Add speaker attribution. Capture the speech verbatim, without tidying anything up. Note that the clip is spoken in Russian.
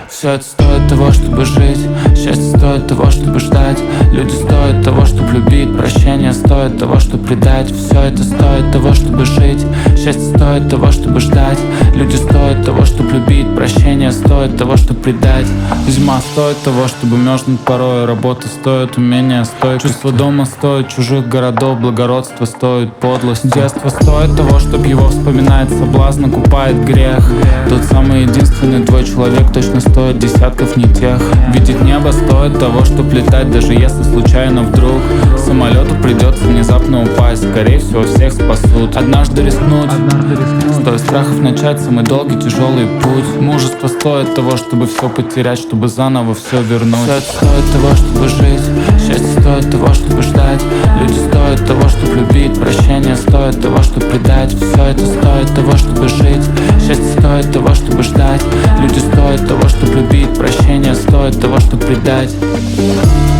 Speaker 1: Все это стоит того, чтобы жить. Счастье стоит того, чтобы ждать. Люди стоят того, чтобы любить. Прощение стоит того, чтобы предать. Все это стоит того, чтобы жить. Счастье стоит того, чтобы ждать. Люди стоят того, чтобы любить. Прощение стоит того, чтобы предать. Зима стоит того, чтобы мерзнуть порой. Работа стоит умения, стоит чувство дома, стоит чужих городов. Благородство стоит подлость. Детство стоит того, чтобы его вспоминать. Соблазн окупает грех. Тот самый единственный твой человек точно стоит десятков не тех. Видеть небо стоит того, чтобы летать, даже если случайно вдруг самолету придется внезапно упасть. Скорее всего всех спасут. Однажды рискнуть, стоит страхов начать самый долгий тяжелый путь. Мужество стоит того, чтобы все потерять, чтобы заново все вернуть. Все это стоит того, чтобы жить. Счастье стоит того, чтобы ждать. Люди стоят того, чтобы любить. Прощение стоит того, чтобы предать. Все это стоит того, чтобы жить. Счастье стоит того, чтобы ждать. Люди стоят того, чтобы любить. Прощение стоит того, чтобы предать.